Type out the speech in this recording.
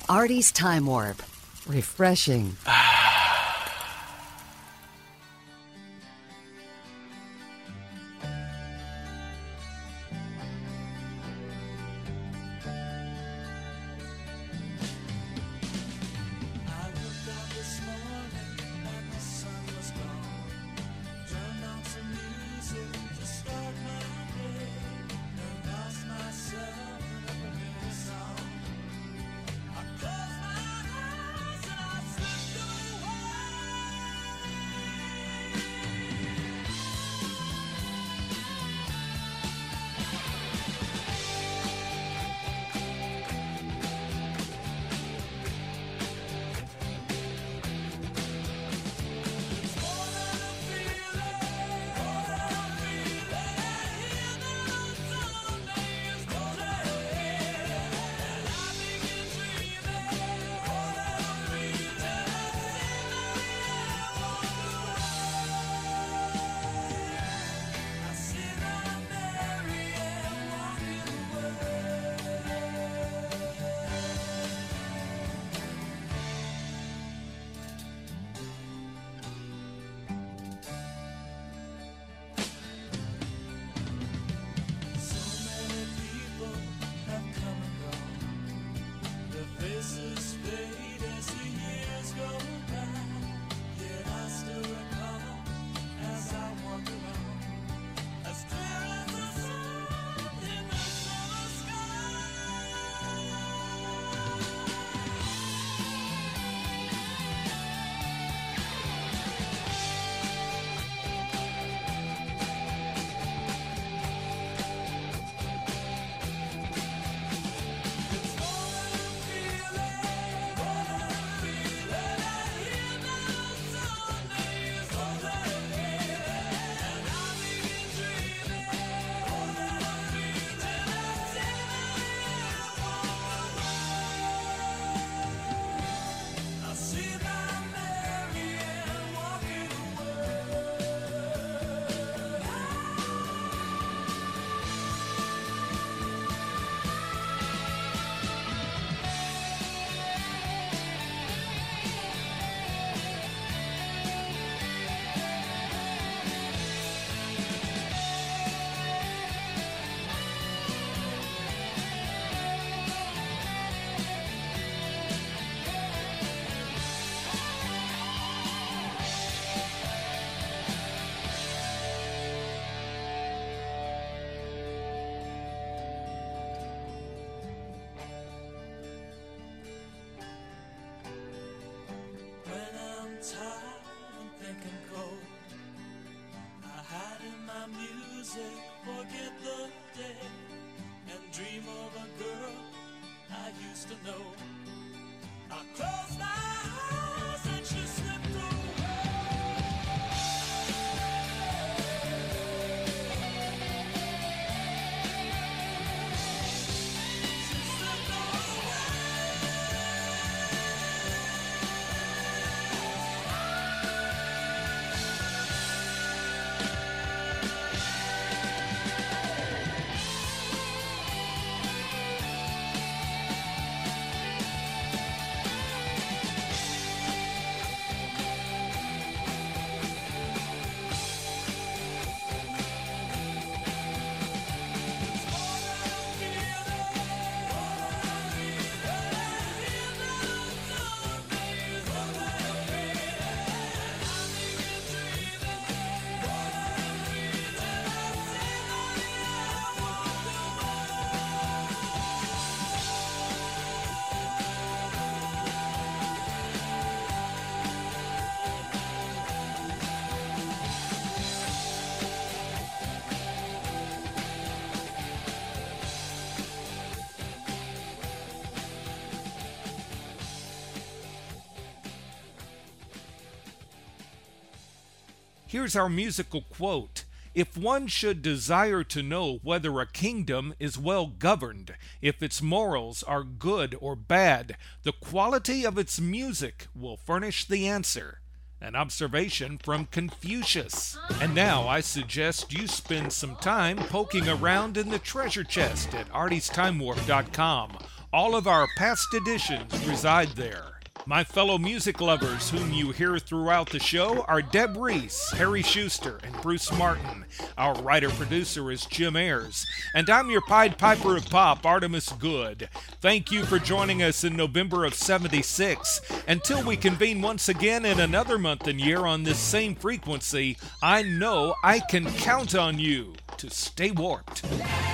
Artie's Time Warp. Refreshing. Here's our musical quote. If one should desire to know whether a kingdom is well governed, if its morals are good or bad, the quality of its music will furnish the answer. An observation from Confucius. And now I suggest you spend some time poking around in the treasure chest at artiestimewar.com. All of our past editions reside there. My fellow music lovers whom you hear throughout the show are Deb Reese, Harry Schuster, and Bruce Martin. Our writer-producer is Jim Ayers. And I'm your Pied Piper of Pop, Artemis Good. Thank you for joining us in November of '76. Until we convene once again in another month and year on this same frequency, I know I can count on you to stay warped.